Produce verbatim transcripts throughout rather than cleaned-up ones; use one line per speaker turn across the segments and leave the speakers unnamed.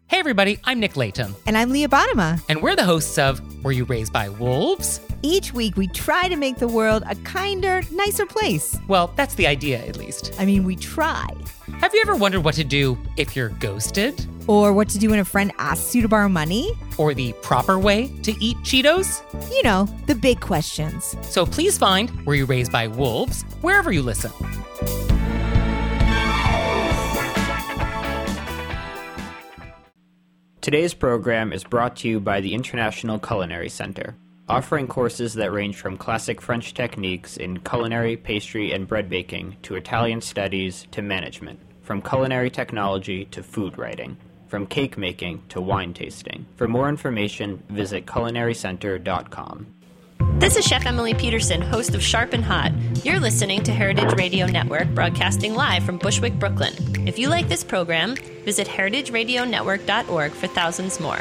Hey everybody, I'm Nick Layton.
And I'm Leah Bottima.
And we're the hosts of Were You Raised by Wolves?
Each week we try to make the world a kinder, nicer place.
Well, that's the idea, at least.
I mean, we try.
Have you ever wondered what to do if you're ghosted?
Or what to do when a friend asks you to borrow money?
Or the proper way to eat Cheetos?
You know, the big questions.
So please find Were You Raised by Wolves wherever you listen.
Today's program is brought to you by the International Culinary Center, offering courses that range from classic French techniques in culinary, pastry, and bread baking to Italian studies to management, from culinary technology to food writing, from cake making to wine tasting. For more information, visit culinary center dot com.
This is Chef Emily Peterson, host of Sharp and Hot. You're listening to Heritage Radio Network, broadcasting live from Bushwick, Brooklyn. If you like this program, visit heritage radio network dot org for thousands more.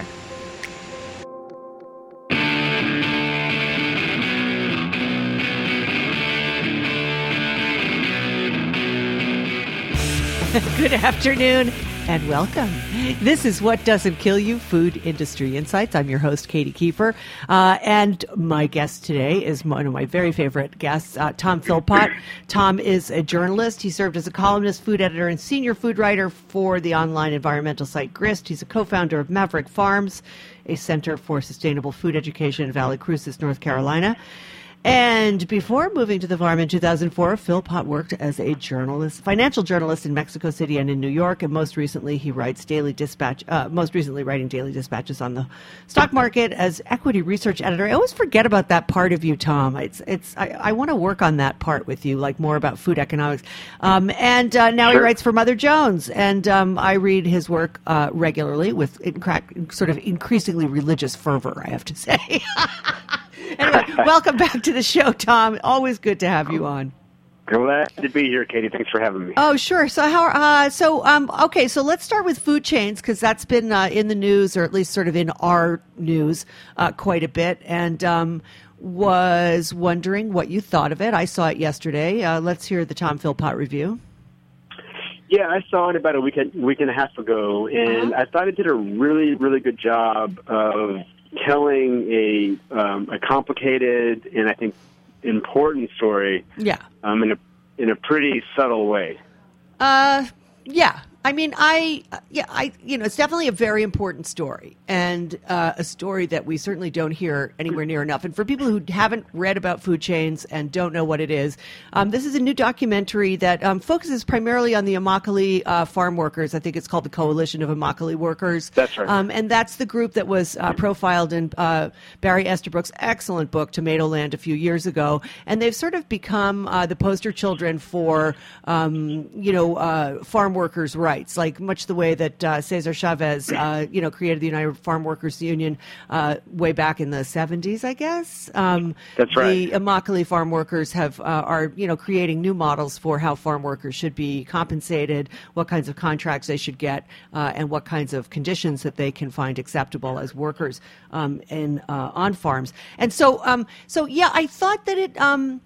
Good afternoon and welcome. This is What Doesn't Kill You, Food Industry Insights. I'm your host, Katie Kiefer. Uh, and my guest today is one of my very favorite guests, uh, Tom Philpott. Tom is a journalist. He served as a columnist, food editor, and senior food writer for the online environmental site Grist. He's a co-founder of Maverick Farms, a center for sustainable food education in Valley Cruces, North Carolina. And before moving to the farm in two thousand four, Philpott worked as a journalist, financial journalist in Mexico City and in New York. And most recently, he writes Daily Dispatch, uh, most recently writing Daily Dispatches on the stock market as equity research editor. I always forget about that part of you, Tom. It's, it's, I, I want to work on that part with you, like more about food economics. Um, and uh, now sure. He writes for Mother Jones. And um, I read his work uh, regularly with incra- sort of increasingly religious fervor, I have to say. Anyway, welcome back to the show, Tom. Always good to have you on.
Glad to be here, Katie. Thanks for having me.
Oh, sure. So, how? Uh, so, um, okay. So, let's start with food chains because that's been uh, in the news, or at least sort of in our news, uh, quite a bit. And um, was wondering what you thought of it. I saw it yesterday. Uh, let's hear the Tom Philpott review.
Yeah, I saw it about a week, week and a half ago, and uh-huh. I thought it did a really, really good job of telling a um, a complicated and I think important story. Yeah. Um, in a in a pretty subtle way.
Uh, yeah. I mean, I, yeah, I, you know, it's definitely a very important story and uh, a story that we certainly don't hear anywhere near enough. And for people who haven't read about food chains and don't know what it is, um, this is a new documentary that um, focuses primarily on the Immokalee uh, farm workers. I think it's called the Coalition of Immokalee Workers.
That's right.
Um, and that's the group that was uh, profiled in uh, Barry Estabrook's excellent book, Tomatoland, a few years ago. And they've sort of become uh, the poster children for, um, you know, uh, farm workers' rights. Like much the way that uh, Cesar Chavez, uh, you know, created the United Farm Workers Union uh, way back in the seventies, I guess. Um,
That's right.
The Immokalee farm workers have uh, are you know creating new models for how farm workers should be compensated, what kinds of contracts they should get, uh, and what kinds of conditions that they can find acceptable as workers um, in uh, on farms. And so, um, so yeah, I thought that it. Um,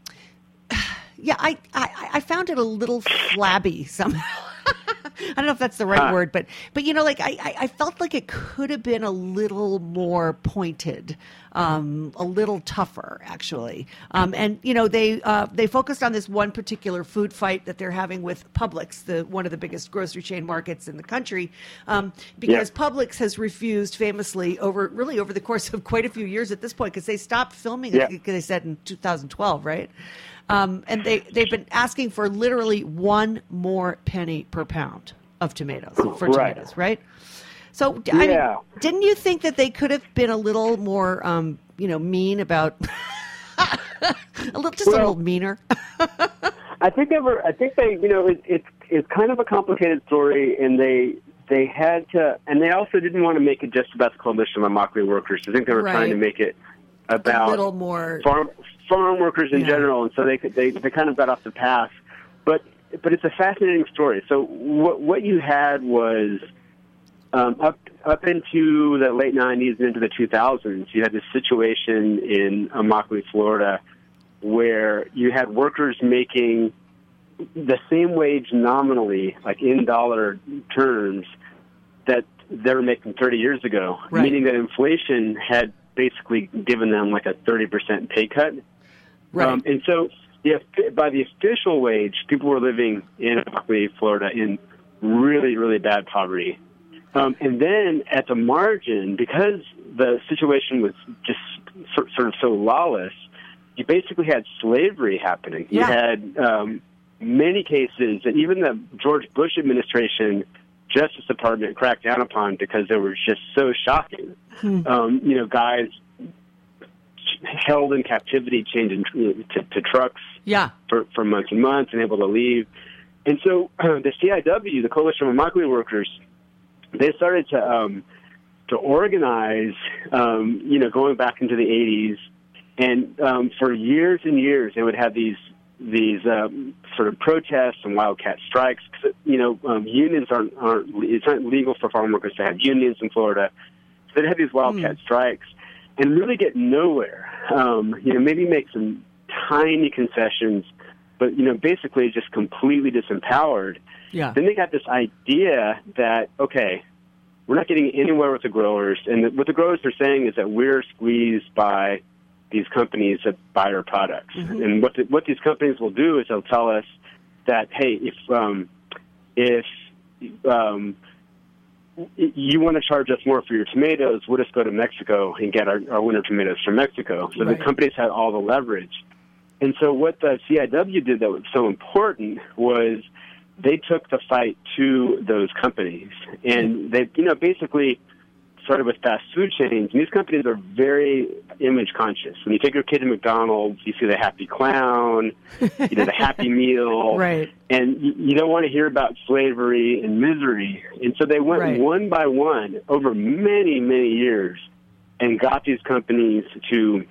yeah, I, I I found it a little flabby somehow. I don't know if that's the right huh. word, but but you know, like I, I felt like it could have been a little more pointed, um, a little tougher, actually. Um, and you know, they uh, they focused on this one particular food fight that they're having with Publix, the one of the biggest grocery chain markets in the country, um, because yeah. Publix has refused, famously, over really over the course of quite a few years at this point, because they stopped filming. Yeah. It, they said in two thousand twelve, right? Um, and they, they've been asking for literally one more penny per pound of tomatoes, for
right.
tomatoes, right? So, I
yeah.
mean, didn't you think that they could have been a little more, um, you know, mean about, a little, just well, a little meaner?
I think they were, I think they, you know, it, it's it's kind of a complicated story, and they they had to, and they also didn't want to make it just about the Coalition of Immokalee Workers. I think they were right. trying to make it about
a little more
farm farm workers in yeah. general, and so they they they kind of got off the path. But but it's a fascinating story. So what what you had was um, up up into the late nineties and into the two thousands, you had this situation in Immokalee, Florida, where you had workers making the same wage nominally, like in dollar terms, that they were making thirty years ago,
Right.
meaning that inflation had basically given them like a thirty percent pay cut.
Right.
Um, and so the, by the official wage, people were living in Immokalee, Florida, in really, really bad poverty. Um, and then at the margin, because the situation was just sort, sort of so lawless, you basically had slavery happening. You
Yeah.
had um, many cases, and even the George Bush administration Justice Department cracked down upon because they were just so shocking.
Hmm.
Um, you know, guys held in captivity, chained in, to, to trucks
Yeah.
for, for months and months and able to leave. And so uh, the C I W, the Coalition of Immokalee Workers, they started to um, to organize, um, you know, going back into the eighties. And um, for years and years, they would have these these um, sort of protests and wildcat strikes. Cause, you know, um, unions aren't, aren't, it's not legal for farm workers to have unions in Florida. So they'd have these wildcat mm. strikes and really get nowhere. Um, you know, maybe make some tiny concessions, but, you know, basically just completely disempowered.
Yeah.
Then they got this idea that, okay, we're not getting anywhere with the growers. And the, what the growers are saying is that we're squeezed by these companies that buy our products. Mm-hmm. And what the, what these companies will do is they'll tell us that, hey, if um, if um, you want to charge us more for your tomatoes, we'll just go to Mexico and get our, our winter tomatoes from Mexico. So right. the companies had all the leverage. And so what the C I W did that was so important was they took the fight to those companies. And they, you know, basically started with fast food chains. And these companies are very image conscious. When you take your kid to McDonald's, you see the happy clown, you know, the Happy Meal.
Right.
And you, you don't want to hear about slavery and misery. And so they went
right.
one by one over many, many years and got these companies to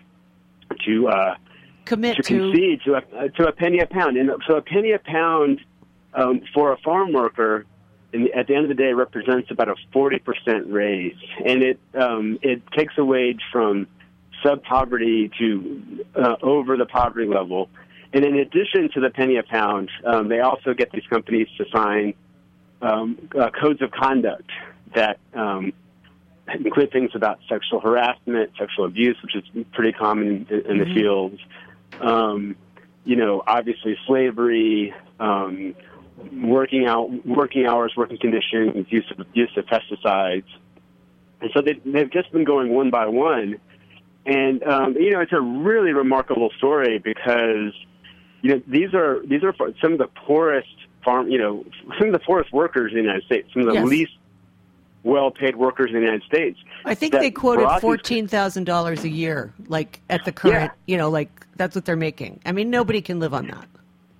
to uh,
commit
to
to
concede to a, to a penny a pound. And so a penny a pound um, for a farm worker And at the end of the day, it represents about a forty percent raise, and it um, it takes a wage from sub-poverty to uh, over the poverty level. And in addition to the penny a pound, um, they also get these companies to sign um, uh, codes of conduct that um, include things about sexual harassment, sexual abuse, which is pretty common in, in mm-hmm. the fields. Um, you know, obviously slavery. Um, Working out, working hours, working conditions, use of use of pesticides, and so they, they've just been going one by one, and um, you know it's a really remarkable story because you know these are these are some of the poorest farm, you know, some of the poorest workers in the United States, some of the
yes.
least well-paid workers in the United States.
I think they quoted fourteen thousand dollars a year, like at the current, yeah. you know, like that's what they're making. I mean, nobody can live on that.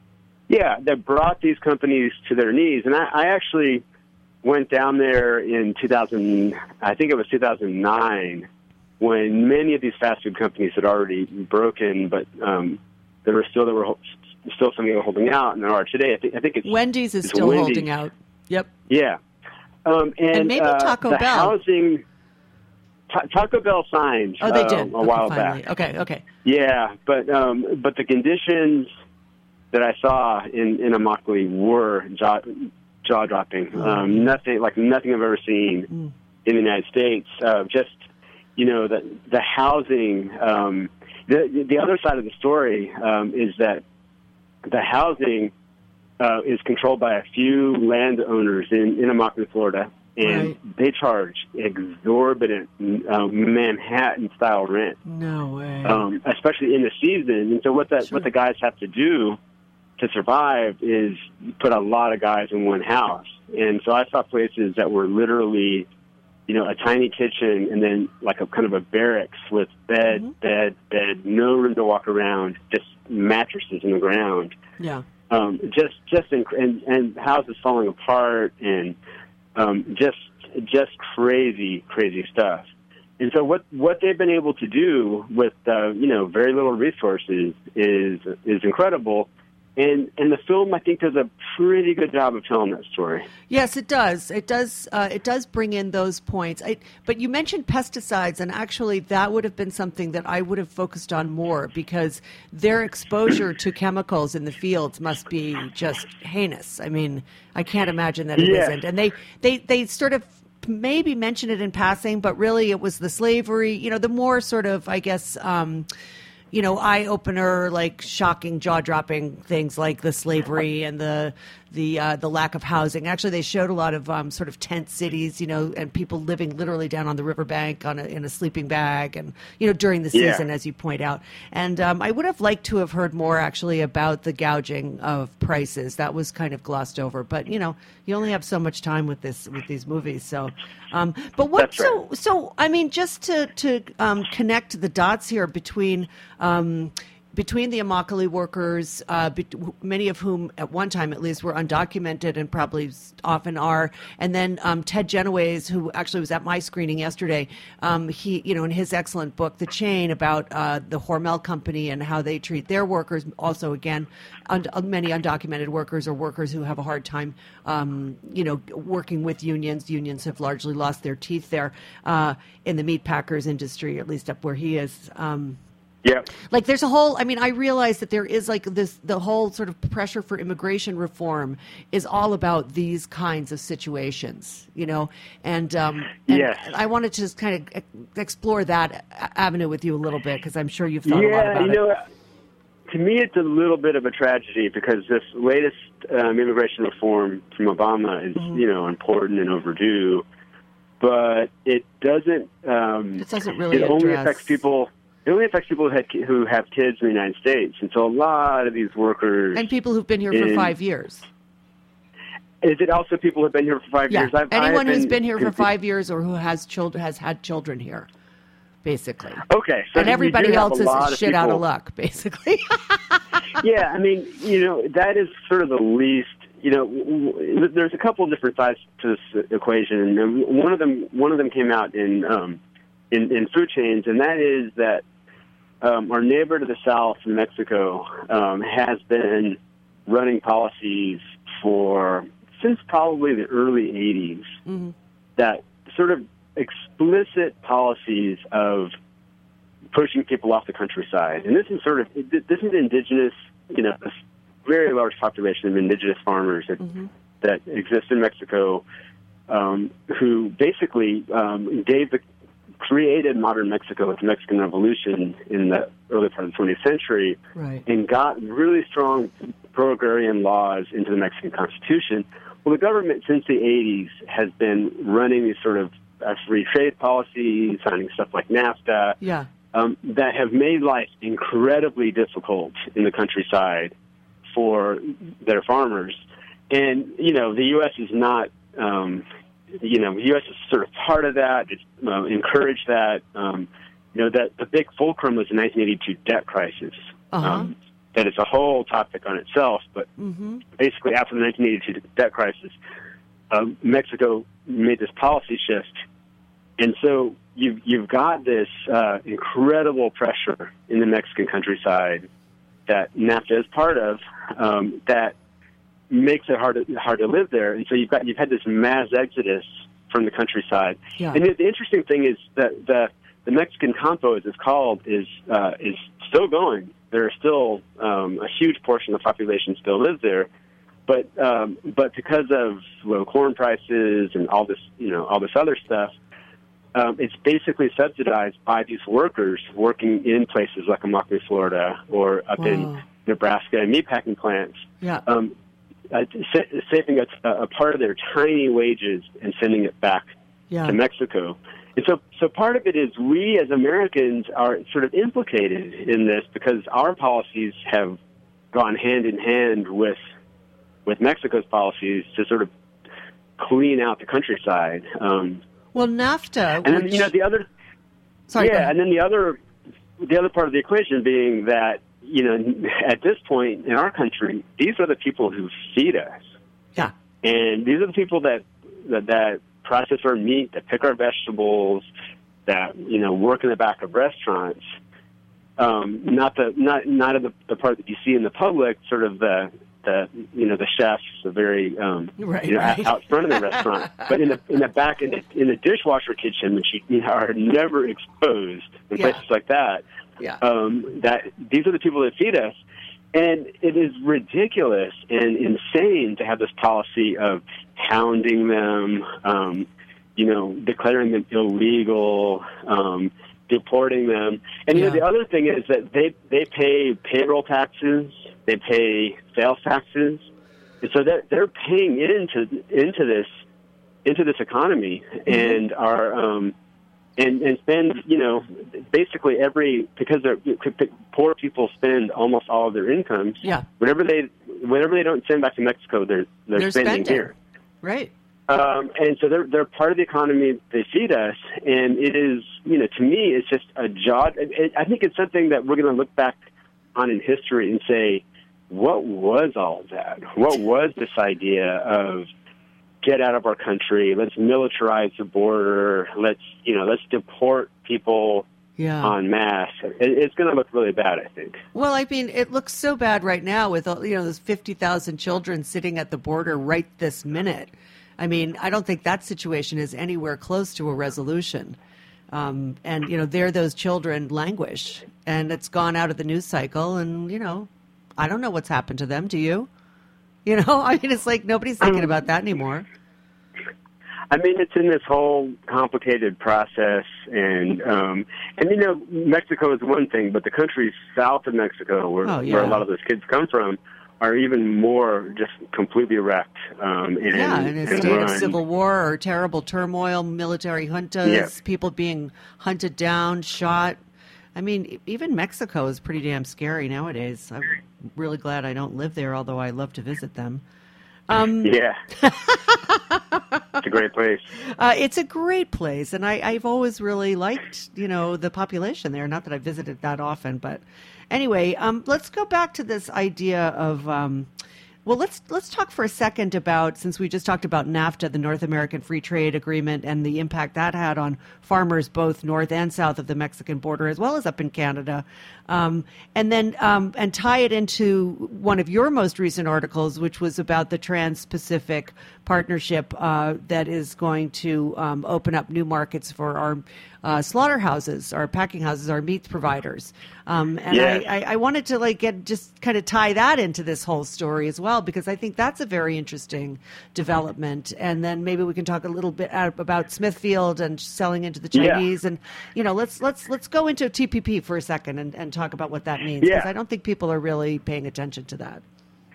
Yeah, that brought these companies to their knees. And I, I actually went down there in two thousand, I think it was two thousand nine, when many of these fast food companies had already broken, but um, there were still there were still some that were holding out, and there are today. I think, I think it's
Wendy's is
it's
still
Wendy's.
holding out. Yep.
Yeah, um, and,
and maybe
uh,
Taco
the
Bell.
Housing, ta- Taco Bell signed.
Oh, they
uh,
did
a
okay,
while
finally.
back.
Okay, okay.
Yeah, but um, but the conditions that I saw in, in Immokalee were jaw, jaw-dropping.
Oh.
Um, nothing like nothing I've ever seen mm. in the United States. Uh, just, you know, the, the housing. Um, the, the other side of the story um, is that the housing uh, is controlled by a few landowners in, in Immokalee, Florida, and right. they charge exorbitant uh, Manhattan-style rent.
No way.
Um, especially in the season. And so what, that,
sure.
what the guys have to do to survive is put a lot of guys in one house. And so I saw places that were literally, you know, a tiny kitchen and then like a kind of a barracks with bed, mm-hmm. bed, bed, no room to walk around, just mattresses in the ground.
Yeah.
Um, just, just, inc- and, and houses falling apart and um, just, just crazy, crazy stuff. And so what, what they've been able to do with, uh, you know, very little resources is, is incredible. And and the film, I think, does a pretty good job of telling that story.
Yes, it does. It does. Uh, it does bring in those points. I, but you mentioned pesticides, and actually, that would have been something that I would have focused on more because their exposure to chemicals in the fields must be just heinous. I mean, I can't imagine that it
yeah.
isn't. And they, they, they sort of maybe mention it in passing, but really it was the slavery, you know, the more sort of, I guess, um, you know, eye-opener, like shocking, jaw-dropping things like the slavery and the the uh, the lack of housing. Actually, they showed a lot of um, sort of tent cities, you know, and people living literally down on the riverbank on a, in a sleeping bag, and you know, during the season, yeah. as you point out. And um, I would have liked to have heard more actually about the gouging of prices. That was kind of glossed over, but you know, you only have so much time with this with these movies. So, um, but what?
That's
so
right.
so I mean, just to to um, connect the dots here between. Um, Between the Immokalee workers, uh, be- many of whom at one time at least were undocumented and probably often are, and then um, Ted Genoways, who actually was at my screening yesterday, um, he, you know, in his excellent book, The Chain, about uh, the Hormel Company and how they treat their workers. Also, again, un- many undocumented workers or workers who have a hard time, um, you know, working with unions. Unions have largely lost their teeth there uh, in the meat packers industry, at least up where he is. Um,
Yeah.
Like there's a whole, I mean, I realize that there is like this, the whole sort of pressure for immigration reform is all about these kinds of situations, you know, and, um, and
Yes.
I wanted to just kind of explore that avenue with you a little bit because I'm sure you've thought
yeah,
a lot about
you know,
it.
To me, it's a little bit of a tragedy because this latest um, immigration reform from Obama is,
Mm-hmm.
you know, important and overdue, but it doesn't. Um,
It doesn't really
It only
address-
affects people. It only affects people who, had, who have kids in the United States, and so a lot of these workers
And people who've been here for
in-
five years.
Is it also people who've been here for five
Yeah,
years? I've,
anyone
I've
who's
been,
been here for five years or who has children has had children here, basically.
Okay, so
and
you
everybody
do have
else
a
is
lot of
shit out of
people-
luck, basically.
Yeah, I mean, you know, that is sort of the least. You know, w- w- there's a couple of different sides to this equation, and one of them, one of them came out in um, in, in food chains, and that is that um, our neighbor to the south, Mexico, um, has been running policies for since probably the early eighties
Mm-hmm.
that sort of explicit policies of pushing people off the countryside. And this is sort of, this is indigenous, you know, a very large population of indigenous farmers that,
Mm-hmm.
that exist in Mexico, um, who basically um, gave the, created modern Mexico with the Mexican Revolution in the early part of the twentieth century,
Right.
and got really strong pro-agrarian laws into the Mexican Constitution. Well, the government since the eighties has been running these sort of uh, free trade policies, signing stuff like NAFTA,
Yeah.
um, that have made life incredibly difficult in the countryside for their farmers. And, you know, the U S is not, um, you know, the U S is sort of part of that. It's uh, encouraged that. Um, you know, that the big fulcrum was the nineteen eighty-two debt crisis.
Uh-huh.
Um, that is a whole topic on itself. But
Mm-hmm.
basically, after the nineteen eighty-two debt crisis, um, Mexico made this policy shift. And so you've, you've got this uh, incredible pressure in the Mexican countryside that NAFTA is part of, um, that makes it hard to, hard to live there. And so you've got you've had this mass exodus from the countryside.
Yeah.
And the, the interesting thing is that the the Mexican Campo, as it's called, is uh, is still going. There are still um, a huge portion of the population still lives there, but um, but because of low corn prices and all this you know all this other stuff, um, it's basically subsidized by these workers working in places like Immokalee, Florida, or up
Wow.
in Nebraska and meatpacking plants.
Yeah.
Um, uh, sa- saving a, a part of their tiny wages and sending it back
Yeah.
to Mexico. And so, so part of it is we as Americans are sort of implicated in this because our policies have gone hand in hand with with Mexico's policies to sort of clean out the countryside. Um,
Well, NAFTA.
and then
which-
you know the other,
Sorry, go
yeah,
ahead.
and then the other the other part of the equation being that you know at this point in our country, these are the people who feed us.
Yeah.
And these are the people that, that that process our meat, that pick our vegetables, that you know work in the back of restaurants. Um, not the not not in the, the part that you see in the public, sort of the the you know the chefs, the very um,
Right,
you know,
right.
out front of the restaurant, but in the in the back in the, in the dishwasher kitchen, which you, you know, are never exposed in
Yeah.
places like that.
Yeah.
Um, that these are the people that feed us. And it is ridiculous and insane to have this policy of hounding them, um, you know, declaring them illegal, um, deporting them. And, you
Yeah.
know, the other thing is that they, they pay payroll taxes, they pay sales taxes, and so they're, they're paying into into this into this economy and are um, and and spend, you know, basically every because they're poor people spend almost all of their incomes.
Yeah.
Whenever they whenever they don't send back to Mexico, they're they're,
They're
spending,
spending.
here.
Right.
Um, and so they're they're part of the economy. They feed us, and it is, you know, to me, it's just a job. It, I think it's something that we're going to look back on in history and say, what was all of that? What was this idea of get out of our country? Let's militarize the border. Let's, you know, let's deport people
Yeah.
en masse. It, it's going to look really bad, I think.
Well, I mean, it looks so bad right now with, all- you know, those fifty thousand children sitting at the border right this minute. I mean, I don't think that situation is anywhere close to a resolution. Um, and, you know, there those children languish, and it's gone out of the news cycle. And, you know, I don't know what's happened to them. Do you? You know, I mean, it's like nobody's thinking about that anymore.
I mean, it's in this whole complicated process, and um, and you know, Mexico is one thing, but the countries south of Mexico, where,
Oh, yeah.
where a lot of those kids come from, are even more just completely wrecked. Um, and,
Yeah, in a
and
state of
run.
civil war or terrible turmoil, military juntas,
Yeah.
people being hunted down, shot. I mean, even Mexico is pretty damn scary nowadays. I'm really glad I don't live there, although I love to visit them. Um,
Yeah, it's a great place.
uh, it's a great place, and I, I've always really liked, you know, the population there. Not that I visited that often, but anyway, um, let's go back to this idea of. Um, Well, let's let's talk for a second about, since we just talked about NAFTA, the North American Free Trade Agreement, and the impact that had on farmers both north and south of the Mexican border, as well as up in Canada, um, and then um, and tie it into one of your most recent articles, which was about the Trans-Pacific Partnership uh, that is going to um, open up new markets for our uh, slaughterhouses, our packing houses, our meat providers. Um, and
Yes.
I, I, I wanted to like get just kind of tie that into this whole story as well, because I think that's a very interesting development. And then maybe we can talk a little bit about Smithfield and selling into the
Yeah.
Chinese. And you know, let's let's let's go into T P P for a second and, and talk about what that means, because
Yeah.
I don't think people are really paying attention to that.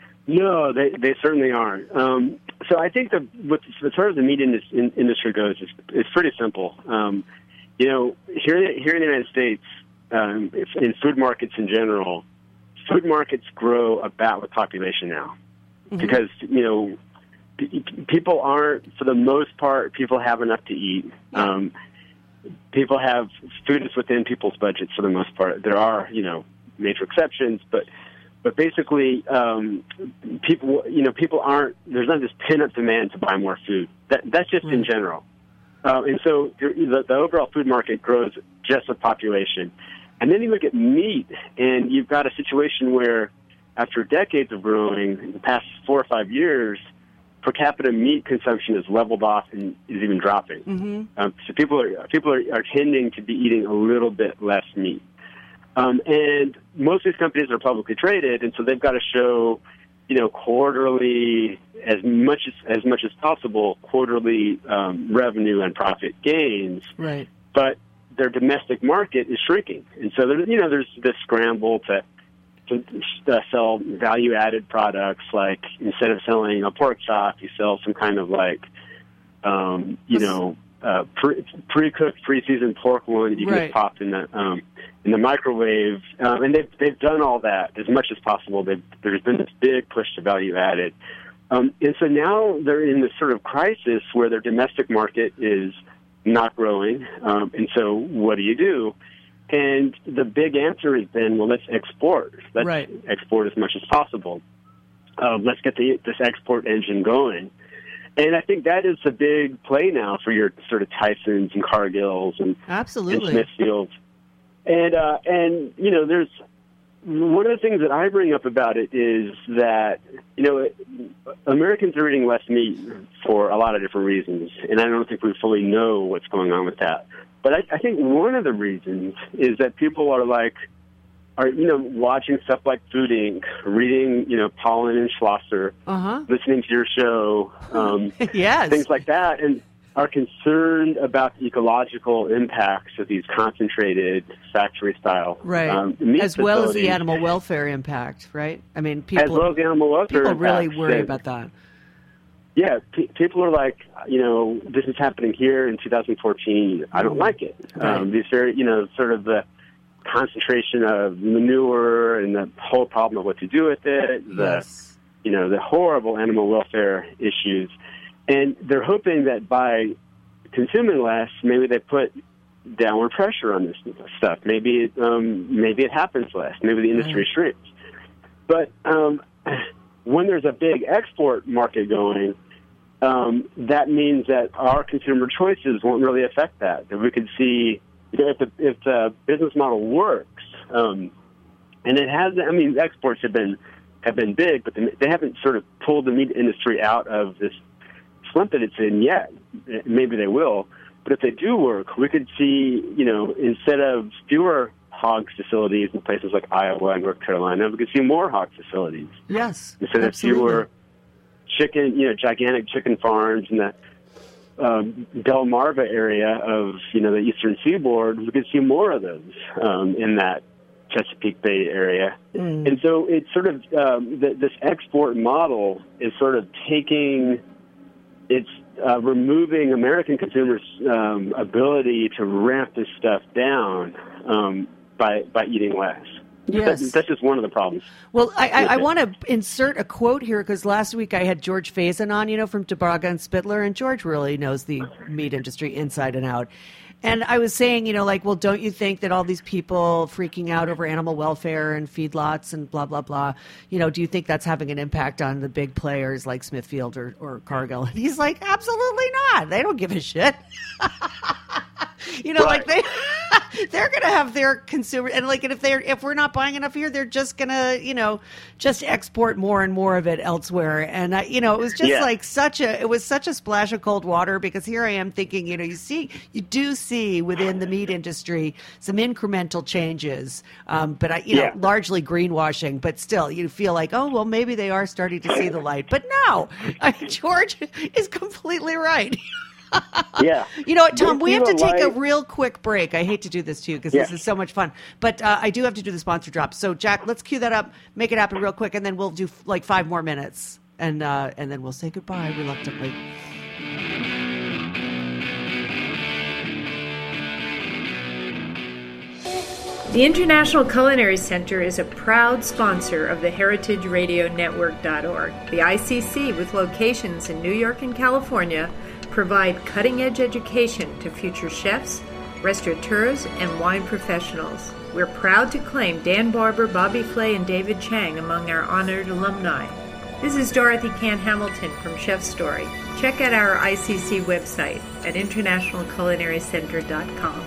No, they they certainly aren't. Um, so I think the with, as far as the meat indus- in, industry goes, it's, it's pretty simple. Um, you know, here here in the United States, um, if, in food markets in general, food markets grow about with population now,
Mm-hmm.
because you know p- people aren't, for the most part, people have enough to eat. Um, people have food is within people's budgets for the most part. There are, you know, major exceptions, but. But basically, um, people, you know, people aren't. There's not this pin-up demand to buy more food. That, that's just in general, uh, and so the, the overall food market grows just with population. And then you look at meat, and you've got a situation where, after decades of growing, in the past four or five years, per capita meat consumption has leveled off and is even dropping.
Mm-hmm.
Um, so people are people are, are tending to be eating a little bit less meat. Um, and most of these companies are publicly traded, and so they've got to show, you know, quarterly, as much as as much as possible, quarterly um, revenue and profit gains.
Right.
But their domestic market is shrinking, and so there, you know, there's this scramble to to uh, sell value-added products. Like instead of selling a pork chop, you sell some kind of like, um, you know, uh, pre pre-cooked, pre-seasoned pork loin that you can
Right.
just pop in the um, in the microwave, um, and they've they've done all that as much as possible. They've, there's been this big push to value added, um, and so now they're in this sort of crisis where their domestic market is not growing, um, and so what do you do? And the big answer has been, well, let's export. Let's
Right.
export as much as possible. Uh, let's get the, this export engine going. And I think that is a big play now for your sort of Tysons and Cargills and, and
Absolutely.
Smithfields. And, uh, and, you know, there's one of the things that I bring up about it is that, you know, it, Americans are eating less meat for a lot of different reasons. And I don't think we fully know what's going on with that. But I, I think one of the reasons is that people are like, are, you know, watching stuff like Food Incorporated, reading, you know, Pollen and Schlosser,
Uh huh.
listening to your show, um,
Yes.
things like that. And are concerned about the ecological impacts of these concentrated factory-style
right,
um, meat
as well as the
facilities.
animal welfare impact, right? I mean, people
as well as the animal welfare
people really
impacts.
worry
And,
about that.
Yeah, pe- people are like, you know, this is happening here in two thousand fourteen. I don't like it.
Right.
Um, these very, you know, sort of the concentration of manure and the whole problem of what to do with it. The,
Yes.
you know, the horrible animal welfare issues. And they're hoping that by consuming less, maybe they put downward pressure on this stuff. Maybe it, um, maybe it happens less. Maybe the industry
Right.
shrinks. But um, when there's a big export market going, um, that means that our consumer choices won't really affect that. That we could see, you know, if the if the business model works, um, and it has. I mean, exports have been have been big, but they haven't sort of pulled the meat industry out of this slump that it's in yet. Maybe they will, but if they do work, we could see, you know, instead of fewer hog facilities in places like Iowa and North Carolina, we could see more hog facilities.
Yes,
Instead
absolutely.
of fewer chicken, you know, gigantic chicken farms in the um, Delmarva area of, you know, the eastern seaboard, we could see more of those um, in that Chesapeake Bay area.
Mm.
And so it's sort of, um, th- this export model is sort of taking, it's uh, removing American consumers' um, ability to ramp this stuff down um, by by eating less.
Yes.
That, that's just one of the problems.
Well, I, I, I
Okay.
want to insert a quote here because last week I had George Faison on, you know, from Debraga and Spittler, and George really knows the meat industry inside and out. And I was saying, you know, like, well, don't you think that all these people freaking out over animal welfare and feedlots and blah, blah, blah, you know, do you think that's having an impact on the big players like Smithfield or, or Cargill? And he's like, absolutely not. They don't give a shit. You know,
Right.
like they, they're going to have their consumer, and like, and if they're, if we're not buying enough here, they're just going to, you know, just export more and more of it elsewhere. And I, you know, it was just
Yeah.
like such a, it was such a splash of cold water because here I am thinking, you know, you see, you do see within the meat industry some incremental changes, um, but I, you know,
Yeah.
largely greenwashing, but still you feel like, oh, well, maybe they are starting to see the light. But no, I mean, George is completely right.
Yeah.
You know what, Tom,
They
we have to
feel
take a
like-
real quick break. I hate to do this to you because
Yeah.
this is so much fun. But uh, I do have to do the sponsor drop. So, Jack, let's cue that up, make it happen real quick, and then we'll do like five more minutes. And, uh, and then we'll say goodbye reluctantly.
The International Culinary Center is a proud sponsor of the Heritage Radio Network dot org. The I C C, with locations in New York and California, provide cutting-edge education to future chefs, restaurateurs, and wine professionals. We're proud to claim Dan Barber, Bobby Flay, and David Chang among our honored alumni. This is Dorothy Can Hamilton from Chef Story. Check out our I C C website at International Culinary Center dot com.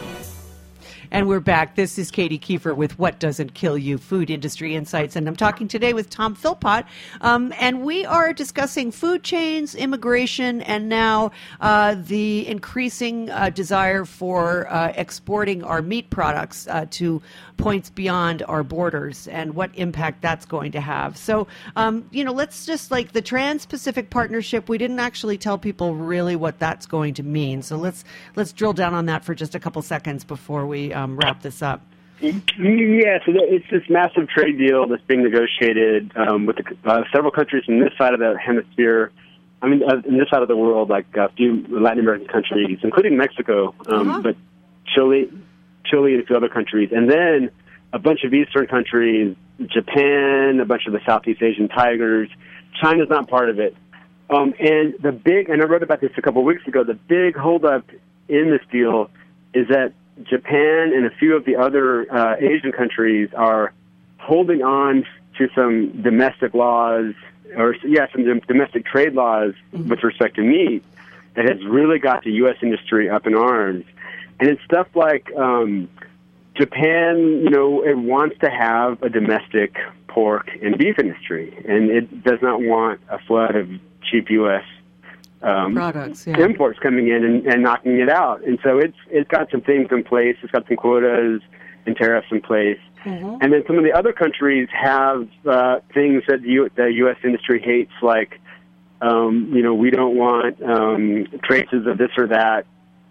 And we're back. This is Katie Kiefer with What Doesn't Kill You, Food Industry Insights. And I'm talking today with Tom Philpott. Um, and we are discussing food chains, immigration, and now uh, the increasing uh, desire for uh, exporting our meat products uh, to points beyond our borders and what impact that's going to have. So, um, you know, let's just like the Trans-Pacific Partnership, we didn't actually tell people really what that's going to mean. So let's let's drill down on that for just a couple seconds before we um, wrap this up.
Yeah, so it's this massive trade deal that's being negotiated um, with the, uh, several countries from this side of the hemisphere. I mean, uh, in this side of the world, like a few Latin American countries, including Mexico, um,
Uh-huh.
but Chile, Chile and a few other countries, and then a bunch of Eastern countries, Japan, a bunch of the Southeast Asian tigers. China's not part of it. Um, and the big, and I wrote about this a couple of weeks ago, the big holdup in this deal is that Japan and a few of the other uh, Asian countries are holding on to some domestic laws, or yeah, some dom- domestic trade laws
Mm-hmm.
with respect to meat that has really got the U S industry up in arms. And it's stuff like um, Japan, you know, it wants to have a domestic pork and beef industry, and it does not want a flood of cheap U S Um,
Products, yeah.
imports coming in and, and knocking it out. And so it's it's got some things in place. It's got some quotas and tariffs in place.
Mm-hmm.
And then some of the other countries have uh, things that the, U, the U S industry hates, like Um, you know, we don't want um, traces of this or that.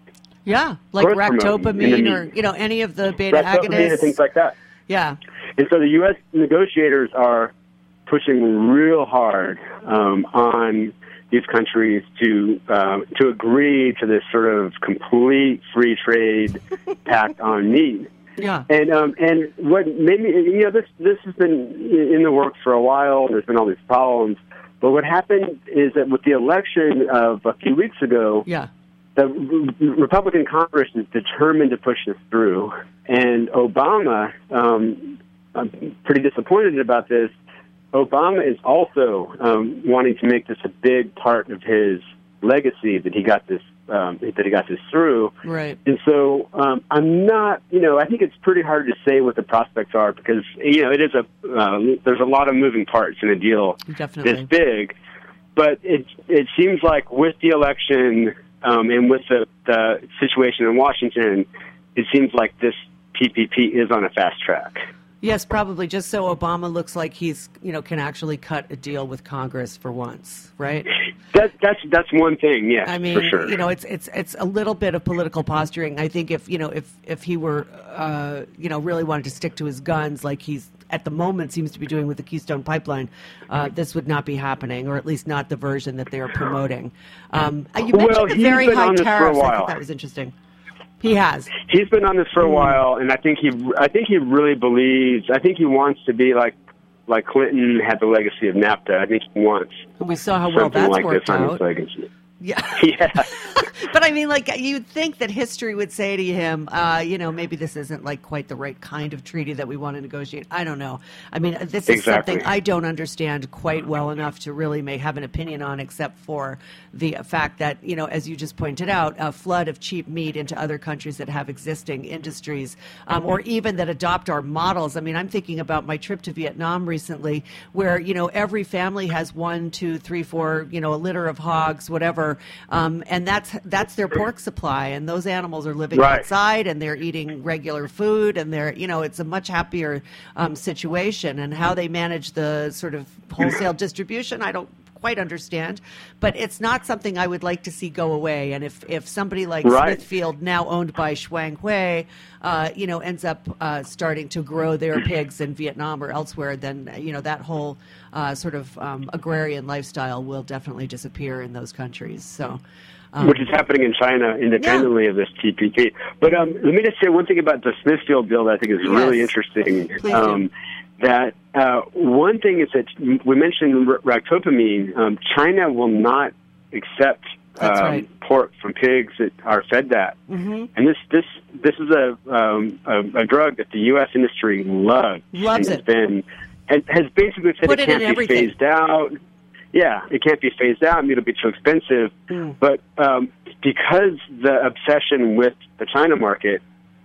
Yeah, like
growth hormone in the
ractopamine
meat.
or, you know, any of the beta
Ractopamine
agonists.
and things like that.
Yeah.
And so the U S negotiators are pushing real hard um, on these countries to uh, to agree to this sort of complete free trade pact on meat.
Yeah.
And um, and what made me, you know, this this has been in the works for a while. There's been all these problems, but what happened is that with the election of a few weeks ago,
Yeah.
the Republican Congress is determined to push this through, and Obama, um, I'm pretty disappointed about this. Obama is also um, wanting to make this a big part of his legacy that he got this um, that he got this through.
Right.
And so um, I'm not, you know, I think it's pretty hard to say what the prospects are because you know it is a uh, there's a lot of moving parts in a deal
Definitely.
this big, but it it seems like with the election um, and with the, the situation in Washington, it seems like this T P P is on a fast track.
Yes, probably just so Obama looks like he's, you know, can actually cut a deal with Congress for once, right?
That, that's that's one thing, yes,
I mean,
for sure.
you know, it's it's it's a little bit of political posturing. I think if you know if if he were, uh, you know, really wanted to stick to his guns like he's at the moment seems to be doing with the Keystone Pipeline, uh, this would not be happening, or at least not the version that they are promoting. Um, you mentioned
Well,
the
he's
very
been
high
on this for a
tariffs. I
while.
thought that was interesting. He has.
He's been on this for a while, and I think he, I think he really believes. I think he wants to be like, like Clinton had the legacy of NAFTA. I think he wants.
We saw how well
something
that's
like
worked
this on
out.
his legacy.
Yeah.
Yeah.
But I mean, like, you'd think that history would say to him, uh, you know, maybe this isn't like quite the right kind of treaty that we want to negotiate. I don't know. I mean, this is
Exactly.
something I don't understand quite well enough to really make, have an opinion on, except for the fact that, you know, as you just pointed out, a flood of cheap meat into other countries that have existing industries, um, or even that adopt our models. I mean, I'm thinking about my trip to Vietnam recently, where, you know, every family has one, two, three, four, you know, a litter of hogs, whatever, um, and that's that's their pork supply, and those animals are living
Right.
outside and they're eating regular food, and they're, you know, it's a much happier um, situation. And how they manage the sort of wholesale distribution, I don't quite understand, but it's not something I would like to see go away. And if, if somebody like
Right.
Smithfield, now owned by Shuang Hui, uh, you know, ends up uh, starting to grow their pigs in Vietnam or elsewhere, then, you know, that whole uh, sort of um, agrarian lifestyle will definitely disappear in those countries. So, um,
Which is happening in China independently
Yeah.
of this T P P. But um, let me just say one thing about the Smithfield bill that I think is really
Yes.
interesting.
Please
Um,
do.
that uh, one thing is that we mentioned r- ractopamine. Um, China will not accept
That's
um,
right.
pork from pigs that are fed that.
Mm-hmm.
And this this this is a, um, a a drug that the U S industry loves.
Loves
and
it.
Has been has, has basically said
Put
it
it in
can't be
everything.
phased out. Yeah, it can't be phased out. I mean, it'll be too expensive.
Mm.
But um, because the obsession with the China market,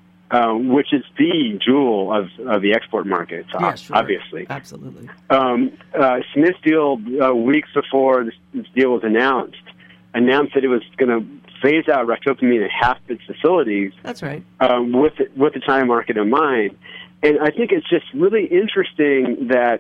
um, which is the jewel of, of the export market,
Yeah,
ob-
sure.
obviously.
Absolutely.
Um, uh, Smithfield, uh, weeks before this, this deal was announced, announced that it was going to phase out ractopamine at half its facilities
That's right.
um, with the, with the China market in mind. And I think it's just really interesting that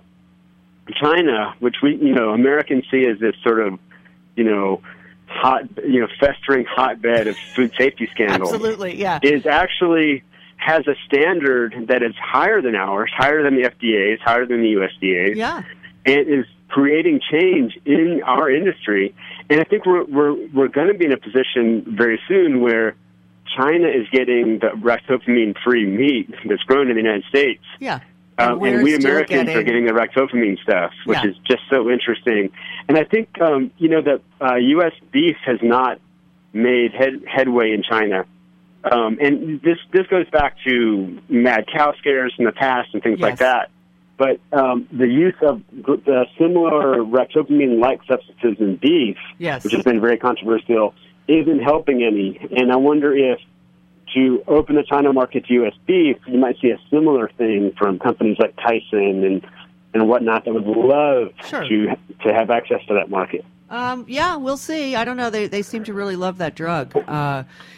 China, which we, you know, Americans see as this sort of, you know, hot, you know, festering hotbed of food safety scandal,
Absolutely, yeah.
is actually has a standard that is higher than ours, higher than the F D A's, higher than the U S D A's,
Yeah.
and is creating change in our industry. And I think we're we're we're going to be in a position very soon where China is getting the ractopamine-free meat that's grown in the United States.
Yeah.
Um,
we're
and we
still
Americans are getting the ractopamine stuff, which
Yeah.
is just so interesting. And I think, um, you know, that uh, U S beef has not made head, headway in China. Um, and this this goes back to mad cow scares in the past and things like
Yes.
that. But um, the use of the similar ractopamine-like substances in beef,
Yes.
which has been very controversial, isn't helping any. And I wonder if to open the China market to U S beef, you might see a similar thing from companies like Tyson and, and whatnot that would love
Sure.
to to have access to that market.
Um, yeah, we'll see. I don't know. They they seem to really love that drug. Uh,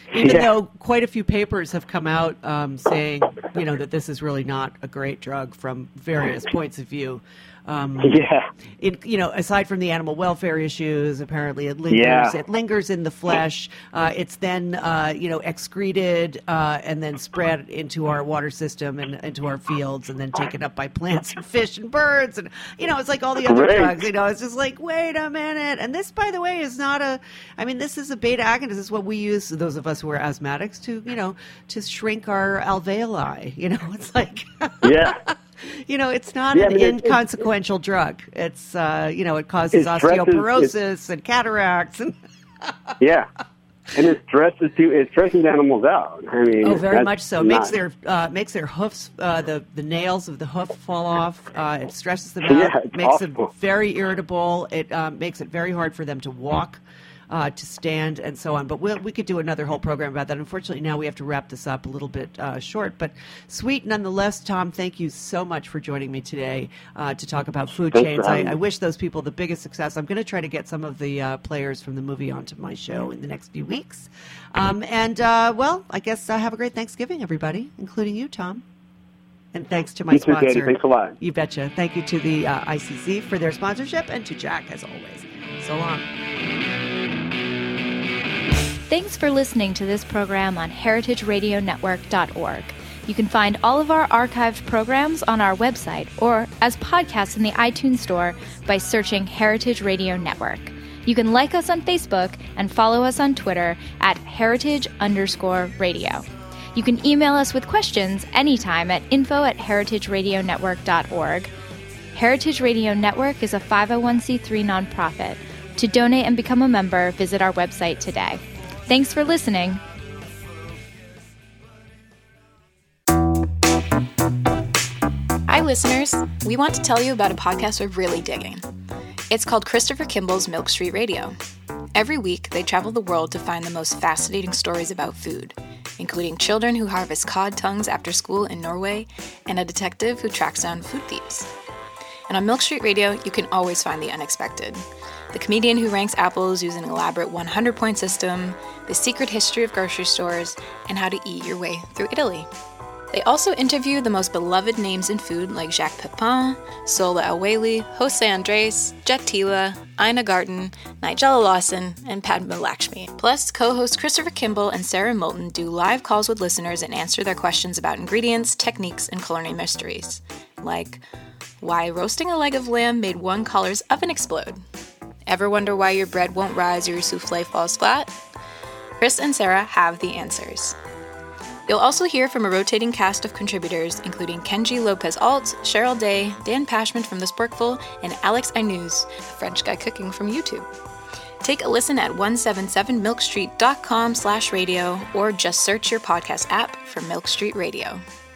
even
Yeah.
though quite a few papers have come out um, saying, you know, that this is really not a great drug from various points of view. Um,
Yeah.
It, you know, aside from the animal welfare issues, apparently it lingers.
Yeah.
It lingers in the flesh. Uh, it's then, uh, you know, excreted uh, and then spread into our water system and into our fields, and then taken up by plants and fish and birds, and you know, it's like all the other
Great.
drugs. You know, it's just like, wait a minute. And this, by the way, is not a. I mean, this is a beta agonist. This is what we use, those of us who are asthmatics, to you know, to shrink our alveoli. You know, it's like.
Yeah.
You know, it's not
Yeah,
an
I mean, it-
inconsequential drug. It's, uh, you know, it causes
It stresses-
osteoporosis and cataracts. And
Yeah. And it stresses too. It stresses animals out. I mean,
oh, very
that's
much so.
not-
Makes their uh, makes their hoofs, uh, the the nails of the hoof fall off. Uh, it stresses them out.
Yeah, it's
makes
awful.
them very irritable. It um, makes it very hard for them to walk. Uh, to stand and so on. But we'll, we could do another whole program about that. Unfortunately, now we have to wrap this up a little bit uh, short, but sweet nonetheless. Tom, thank you so much for joining me today uh, to talk about food
Thanks
chains.
for
I,
having
I
me.
wish those people the biggest success. I'm going to try to get some of the uh, players from the movie onto my show in the next few weeks. Um, and, uh, well, I guess uh, have a great Thanksgiving, everybody, including you, Tom. And thanks to my
You too,
sponsor.
Katie. Thanks a lot.
You betcha. Thank you to the uh, I C C for their sponsorship, and to Jack, as always. So long.
Thanks for listening to this program on heritage radio network dot org. You can find all of our archived programs on our website or as podcasts in the iTunes Store by searching Heritage Radio Network. You can like us on Facebook and follow us on Twitter at heritage underscore radio. You can email us with questions anytime at info at heritage radio network dot org. Heritage Radio Network is a five oh one c three nonprofit. To donate and become a member, visit our website today. Thanks for listening.
Hi, listeners. We want to tell you about a podcast we're really digging. It's called Christopher Kimball's Milk Street Radio. Every week, they travel the world to find the most fascinating stories about food, including children who harvest cod tongues after school in Norway and a detective who tracks down food thieves. And on Milk Street Radio, you can always find the unexpected. The comedian who ranks apples using an elaborate one hundred point system, the secret history of grocery stores, and how to eat your way through Italy. They also interview the most beloved names in food like Jacques Pepin, Sola El-Waylly, Jose Andres, Jet Tila, Ina Garten, Nigella Lawson, and Padma Lakshmi. Plus, co-hosts Christopher Kimball and Sarah Moulton do live calls with listeners and answer their questions about ingredients, techniques, and culinary mysteries. Like, why roasting a leg of lamb made one collar's oven explode? Ever wonder why your bread won't rise or your souffle falls flat? Chris and Sarah have the answers. You'll also hear from a rotating cast of contributors, including Kenji Lopez-Alt, Cheryl Day, Dan Pashman from The Sporkful, and Alex Ainuz, a French guy cooking from YouTube. Take a listen at one seventy-seven milk street dot com slash radio or just search your podcast app for Milk Street Radio.